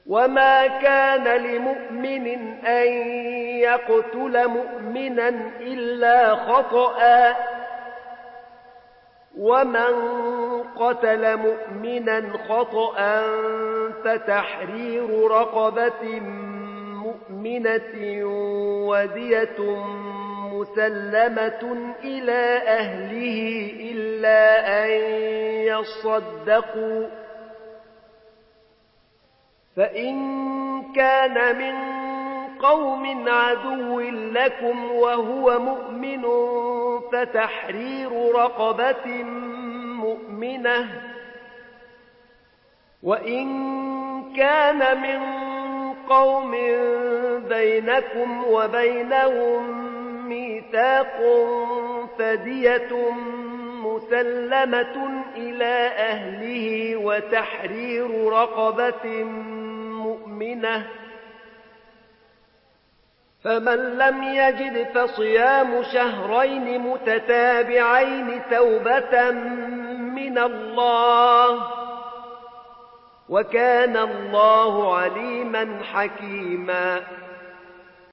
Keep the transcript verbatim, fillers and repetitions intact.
وما كان لمؤمن أن يقتل مؤمنا إلا خطأ ومن قتل مؤمنا خطأ فتحرير رقبة مؤمنة ودية مسلمة إلى أهله إلا أن يصدقوا فإن كان من قوم عدو لكم وهو مؤمن فتحرير رقبة مؤمنة وإن كان من قوم بينكم وبينهم ميثاق فدية مسلمة إلى أهله وتحرير رقبة مؤمنة فمن لم يجد فصيام شهرين متتابعين توبة من الله وكان الله عليما حكيما